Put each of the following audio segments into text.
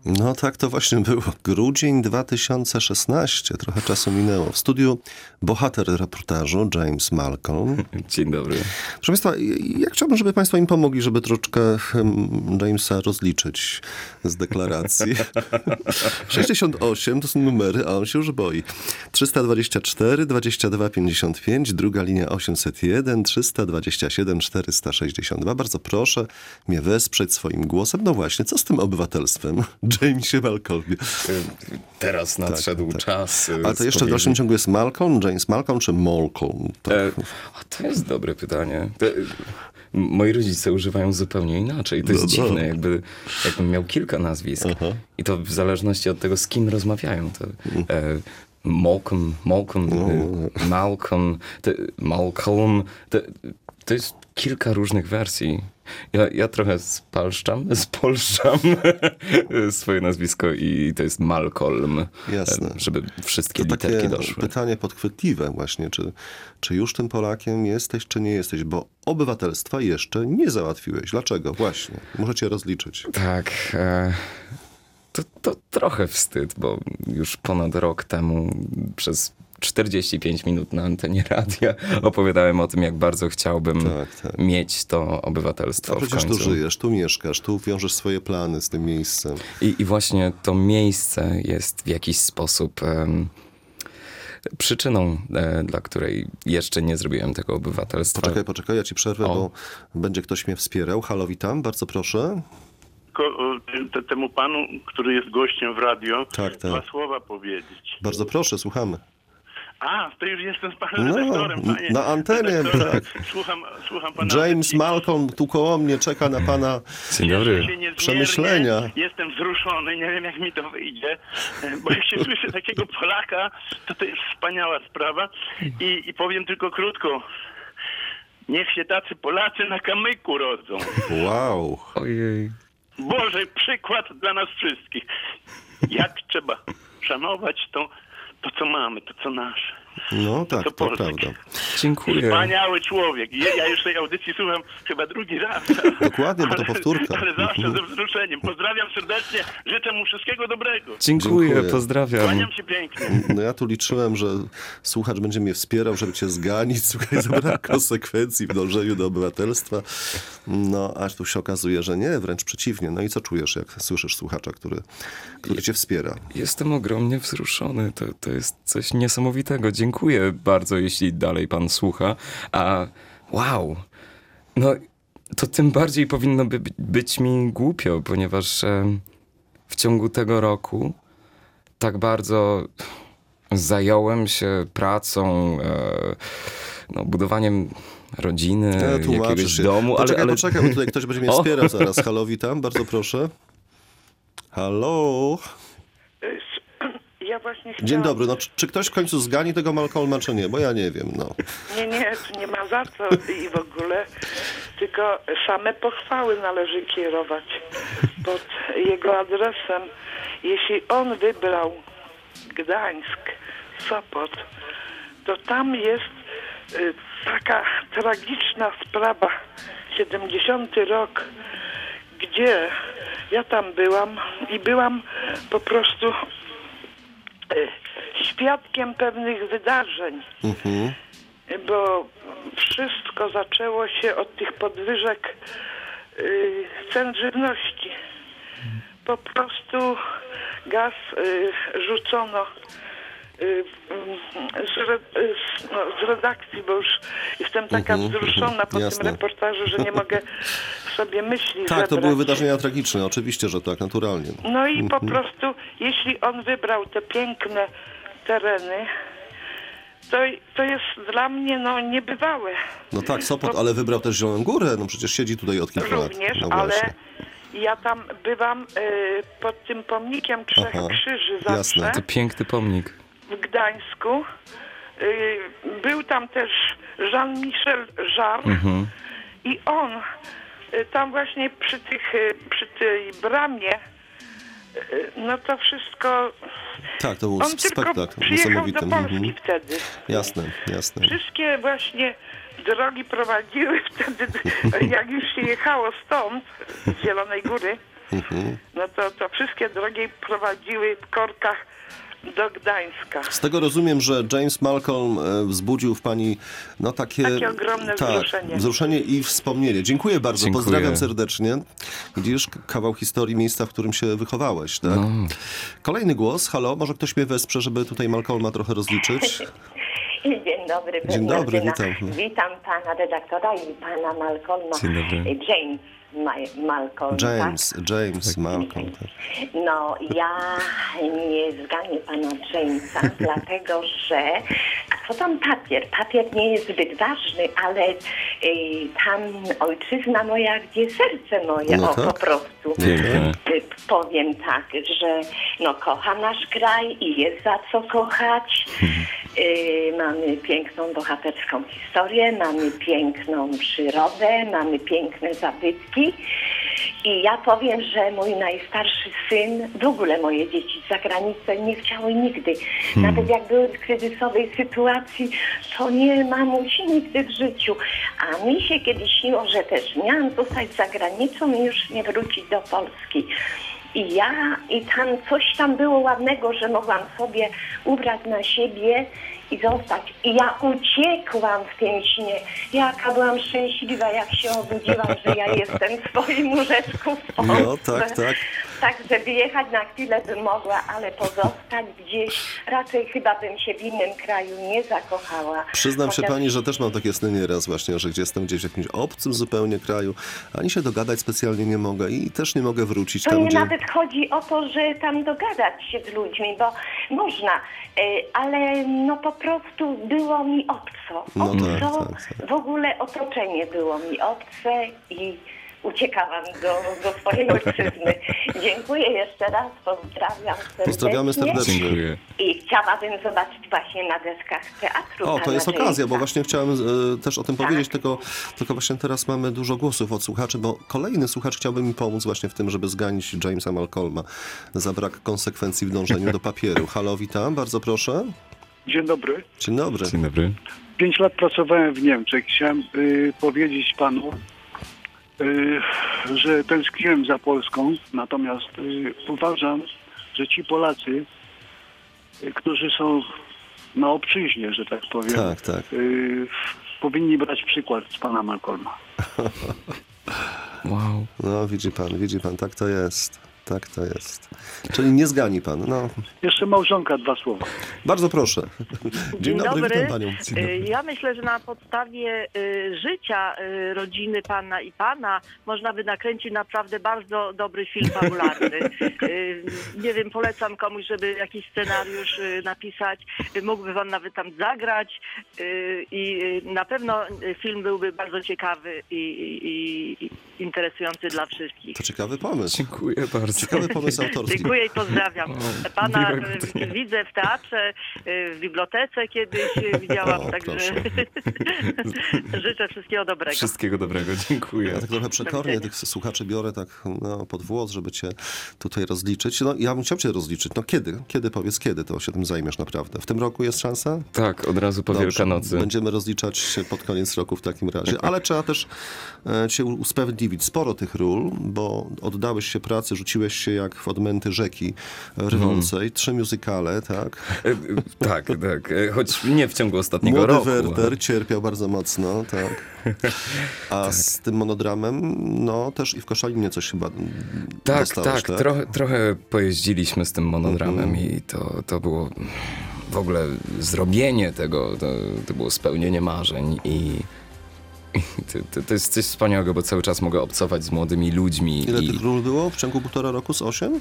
No tak to właśnie było. Grudzień 2016. Trochę czasu minęło. W studiu bohater reportażu James Malcolm. Dzień dobry. Proszę Państwa, ja chciałbym, żeby Państwo im pomogli, żeby troszeczkę Jamesa rozliczyć z deklaracji. 68 to są numery, a on się już boi. 324 22 55, druga linia 801 327 462. Bardzo proszę mnie wesprzeć swoim głosem. No właśnie, co z tym obywatelstwem? Jamesie Malcolmie. Teraz nadszedł czas. A to jeszcze w dalszym ciągu jest Malcolm, James Malcolm czy Malcolm? Tak. To jest dobre pytanie. Moi rodzice używają zupełnie inaczej. To jest dziwne, jakbym miał kilka nazwisk. Aha. I to w zależności od tego, z kim rozmawiają. To, Malcolm, to jest kilka różnych wersji. Ja trochę spolszczam swoje nazwisko i to jest Malcolm. Jasne. Żeby wszystkie literki doszły. Pytanie podchwytliwe właśnie, czy już tym Polakiem jesteś, czy nie jesteś, bo obywatelstwa jeszcze nie załatwiłeś. Dlaczego? Właśnie. Możecie rozliczyć. Tak. To trochę wstyd, bo już ponad rok temu przez 45 minut na antenie radia opowiadałem o tym, jak bardzo chciałbym mieć to obywatelstwo w końcu. Przecież tu żyjesz, tu mieszkasz, tu wiążesz swoje plany z tym miejscem. I właśnie to miejsce jest w jakiś sposób przyczyną, dla której jeszcze nie zrobiłem tego obywatelstwa. Poczekaj, ja ci przerwę, bo będzie ktoś mnie wspierał. Halo, witam, bardzo proszę. Temu panu, który jest gościem w radio, dwa słowa powiedzieć. Bardzo proszę, słuchamy. To już jestem z panem redaktorem, panie. Na antenie, tak. Słucham pana. James Malcolm tu koło mnie czeka na pana przemyślenia. Jestem wzruszony, nie wiem jak mi to wyjdzie, bo jak się słyszy takiego Polaka, to jest wspaniała sprawa i powiem tylko krótko. Niech się tacy Polacy na kamyku rodzą. Wow. Ojej. Boże, przykład dla nas wszystkich. Jak trzeba szanować to, co mamy, to, co nasze. No tak, to prawda. Dziękuję. Wspaniały człowiek. Ja już tej audycji słucham chyba drugi raz. Dokładnie, bo to powtórka. Ale zawsze ze wzruszeniem. Pozdrawiam serdecznie, życzę mu wszystkiego dobrego. Dziękuję. Pozdrawiam. Kłaniam się pięknie. No ja tu liczyłem, że słuchacz będzie mnie wspierał, żeby cię zganić. Słuchaj, zabrak konsekwencji w dążeniu do obywatelstwa. No, aż tu się okazuje, że nie, wręcz przeciwnie. No i co czujesz, jak słyszysz słuchacza, który cię wspiera? Jestem ogromnie wzruszony. To jest coś niesamowitego. Dziękuję bardzo, jeśli dalej pan słucha. Wow. No, to tym bardziej powinno być mi głupio, ponieważ w ciągu tego roku tak bardzo zająłem się pracą, budowaniem rodziny, jakiegoś domu. Ale poczekaj, bo tutaj ktoś będzie mnie wspierał zaraz. Halo, witam, bardzo proszę. Halo. Ja właśnie chciałam... Dzień dobry. No, czy ktoś w końcu zgani tego Malcolma, czy nie? Bo ja nie wiem, no. Nie, tu nie ma za co i w ogóle. Tylko same pochwały należy kierować pod jego adresem. Jeśli on wybrał Gdańsk, Sopot, to tam jest taka tragiczna sprawa. 70 rok, gdzie ja tam byłam i byłam po prostu świadkiem pewnych wydarzeń, bo wszystko zaczęło się od tych podwyżek cen żywności. Po prostu gaz rzucono z redakcji, bo już jestem taka wzruszona po tym reportażu, że nie mogę sobie myśli zebrać. To były wydarzenia tragiczne, oczywiście, że tak, naturalnie. No i po prostu, jeśli on wybrał te piękne tereny, to jest dla mnie niebywałe. No tak, Sopot, ale wybrał też Zieloną Górę, no przecież siedzi tutaj od kilku lat. Również, no ale ja tam bywam pod tym pomnikiem Trzech Krzyży zawsze. Jasne. To piękny pomnik. W Gdańsku. Był tam też Jean-Michel Jarre i on tam właśnie przy tej bramie, no to wszystko... Tak, to był on spektakl tylko przyjechał do Polski wtedy. Jasne. Wszystkie właśnie drogi prowadziły wtedy, jak już się jechało stąd, z Zielonej Góry, No to wszystkie drogi prowadziły w korkach do Gdańska. Z tego rozumiem, że James Malcolm wzbudził w pani takie ogromne wzruszenie. Wzruszenie i wspomnienie. Dziękuję bardzo, Dziękuję. pozdrawiam serdecznie. Widzisz, kawał historii miejsca, w którym się wychowałeś, tak? Kolejny głos, halo, może ktoś mnie wesprze, żeby tutaj Malcolma trochę rozliczyć? Dzień dobry. Dzień dobry, witam. Witam pana redaktora i pana Malcolma. Dzień dobry. James Malcolm. James Malcolm. Tak. No, ja nie zganię pana Jamesa, dlatego że... A co tam papier? Papier nie jest zbyt ważny, ale tam ojczyzna moja, gdzie serce moje, No tak. po prostu. Piękne. Powiem tak, że kocham nasz kraj i jest za co kochać. Mamy piękną, bohaterską historię, mamy piękną przyrodę, mamy piękne zabytki. I ja powiem, że mój najstarszy syn, w ogóle moje dzieci z zagranicy nie chciały nigdy. Nawet jak były w kryzysowej sytuacji, to nie, mamusi, nigdy w życiu. A mi się kiedyś śniło, że też miałam zostać za granicą i już nie wrócić do Polski. I tam coś tam było ładnego, że mogłam sobie ubrać na siebie i zostać. I ja uciekłam w tym śnie. Jaka byłam szczęśliwa, jak się obudziłam, że ja jestem w swoim łóżeczku w Polsce. No, tak. Tak, żeby jechać na chwilę bym mogła, ale pozostać gdzieś, raczej chyba bym się w innym kraju nie zakochała. Przyznam się Chociaż- pani, że też mam takie sny nieraz właśnie, że jestem gdzieś w jakimś obcym zupełnie kraju, ani się dogadać specjalnie nie mogę i też nie mogę wrócić To tam, nie gdzie... nawet chodzi o to, że tam dogadać się z ludźmi, bo można, ale po prostu było mi obco. No Obco, tak. w ogóle otoczenie było mi obce i uciekałam do swojej ojczyzny. Dziękuję jeszcze raz, pozdrawiam serdecznie. Pozdrawiamy serdecznie. Dziękuję. I chciałabym zobaczyć właśnie na deskach teatru. O, to pana jest okazja, bo Jamesa. właśnie chciałem też o tym Tak. powiedzieć, tylko właśnie teraz mamy dużo głosów od słuchaczy, bo kolejny słuchacz chciałby mi pomóc właśnie w tym, żeby zganić Jamesa Malcolma za brak konsekwencji w dążeniu do papieru. Halo, witam, bardzo proszę. Dzień dobry. Dzień dobry. Dzień dobry. 5 lat pracowałem w Niemczech. Chciałem powiedzieć panu, że tęskniłem za Polską, natomiast uważam, że ci Polacy, którzy są na obczyźnie, że tak powiem, Tak. powinni brać przykład z pana Malcolma. Wow. No, widzi pan, tak to jest. Tak to jest. Czyli nie zgani pan. No, Jeszcze małżonka, 2 słowa. bardzo proszę. Dzień dobry, witam panią. Ja myślę, że na podstawie życia rodziny pana i pana można by nakręcić naprawdę bardzo dobry film fabularny. Nie wiem, polecam komuś, żeby jakiś scenariusz napisać. Mógłby pan nawet tam zagrać i na pewno film byłby bardzo ciekawy i interesujący dla wszystkich. To ciekawy pomysł. Dziękuję bardzo. Ciekawy pomysł autorski. Dziękuję i pozdrawiam. Pana miłego dnia. widzę w teatrze, w bibliotece kiedyś widziałam, O, także proszę. życzę wszystkiego dobrego. Wszystkiego dobrego, dziękuję. Ja tak trochę przekornie tych słuchaczy biorę tak pod włos, żeby cię tutaj rozliczyć. No, ja bym chciał cię rozliczyć. No kiedy? Powiedz, kiedy to się tym zajmiesz naprawdę? W tym roku jest szansa? Tak, od razu po Dobrze, Wielkanocy. Będziemy rozliczać się pod koniec roku w takim razie. Ale trzeba też cię usprawiedliwić. Sporo tych ról, bo oddałeś się pracy, rzuciłeś się jak w odmęty rzeki rwącej. 3 muzykale, tak? Tak. Choć nie w ciągu ostatniego Młody roku. Werder cierpiał bardzo mocno, tak. A z tym monodramem, no też i w Koszalinie coś chyba dostałeś, tak? Trochę pojeździliśmy z tym monodramem i to było w ogóle zrobienie tego, to było spełnienie marzeń i to jest coś wspaniałego, bo cały czas mogę obcować z młodymi ludźmi. Ile tych ról było w ciągu 1,5 roku z 8?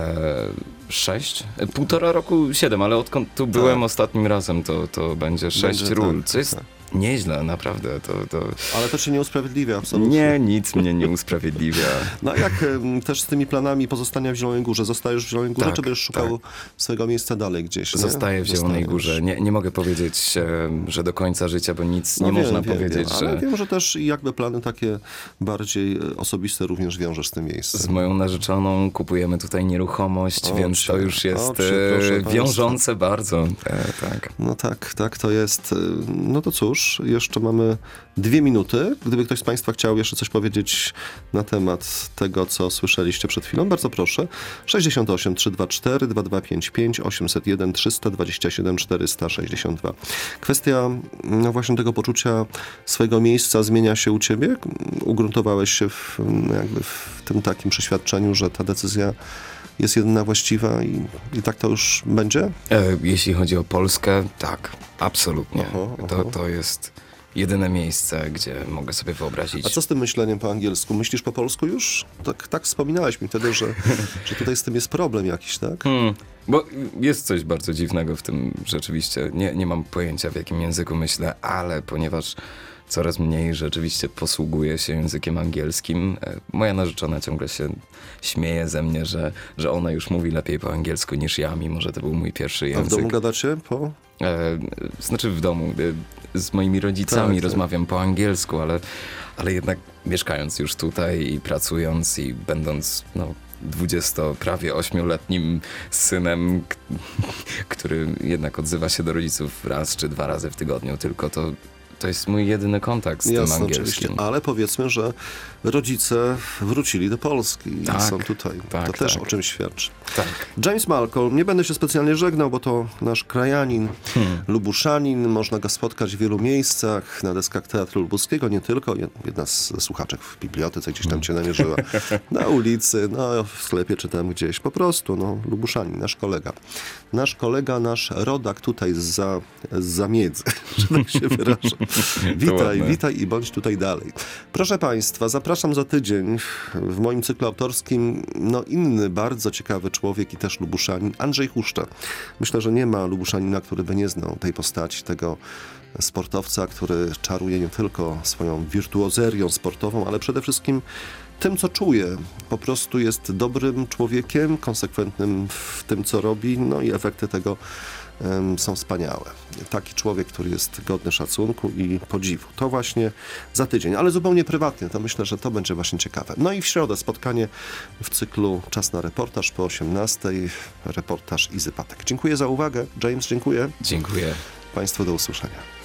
6? 1,5 roku 7, ale odkąd tu byłem ostatnim razem, to będzie 6 Będzie, ról, tak, co jest tak. nieźle, naprawdę. Ale to cię nie usprawiedliwia absolutnie. Nie, nic mnie nie usprawiedliwia. No a jak też z tymi planami pozostania w Zielonej Górze? Zostajesz w Zielonej Górze, Tak, czy będziesz szukał swojego miejsca dalej gdzieś? Nie? Zostaję w Zielonej Górze. Nie mogę powiedzieć, że do końca życia, bo nic nie można powiedzieć, ale że wiem, że też jakby plany takie bardziej osobiste również wiążesz z tym miejscem. z moją narzeczoną kupujemy tutaj nieruchomość, więc to już jest proszę państwa. wiążące bardzo. Tak. No tak to jest. No to cóż, już. Jeszcze mamy 2 minuty. Gdyby ktoś z państwa chciał jeszcze coś powiedzieć na temat tego, co słyszeliście przed chwilą, bardzo proszę. 68 324 2255 801 327 462. Kwestia właśnie tego poczucia swojego miejsca zmienia się u ciebie? Ugruntowałeś się jakby w tym takim przeświadczeniu, że ta decyzja jest jedyna właściwa i tak to już będzie? Jeśli chodzi o Polskę, tak, absolutnie. To jest jedyne miejsce, gdzie mogę sobie wyobrazić. A co z tym myśleniem po angielsku? Myślisz po polsku już? Tak wspominałeś mi wtedy, że tutaj z tym jest problem jakiś, tak? Bo jest coś bardzo dziwnego w tym rzeczywiście. Nie mam pojęcia, w jakim języku myślę, ale ponieważ coraz mniej rzeczywiście posługuję się językiem angielskim. Moja narzeczona ciągle się śmieje ze mnie, że ona już mówi lepiej po angielsku niż ja, mimo że to był mój pierwszy język. A w domu gadacie po? Znaczy w domu. Z moimi rodzicami tak. rozmawiam po angielsku, ale jednak mieszkając już tutaj i pracując i będąc prawie 8-letnim synem, który jednak odzywa się do rodziców raz czy 2 razy w tygodniu, tylko to jest mój jedyny kontakt z tym angielskim. Oczywiście, ale powiedzmy, że rodzice wrócili do Polski i są tutaj. To też o czymś świadczy. Tak. James Malcolm, nie będę się specjalnie żegnał, bo to nasz krajanin, lubuszanin. Można go spotkać w wielu miejscach, na deskach Teatru Lubuskiego, nie tylko. Jedna z słuchaczek w bibliotece gdzieś tam cię namierzyła. Na ulicy, w sklepie czy tam gdzieś. Po prostu, lubuszanin, nasz kolega. Nasz rodak tutaj z zamiedzy, że tak się wyrażę. Witaj i bądź tutaj dalej. Proszę państwa, zapraszam za tydzień w moim cyklu autorskim inny bardzo ciekawy człowiek i też lubuszanin, Andrzej Huszcza. Myślę, że nie ma lubuszanina, który by nie znał tej postaci, tego sportowca, który czaruje nie tylko swoją wirtuozerią sportową, ale przede wszystkim tym, co czuje. Po prostu jest dobrym człowiekiem, konsekwentnym w tym, co robi, i efekty tego są wspaniałe. Taki człowiek, który jest godny szacunku i podziwu. To właśnie za tydzień, ale zupełnie prywatnie. To myślę, że to będzie właśnie ciekawe. I w środę spotkanie w cyklu Czas na reportaż po 18:00. Reportaż Izy Patek. Dziękuję za uwagę. James, dziękuję. Dziękuję. Państwu do usłyszenia.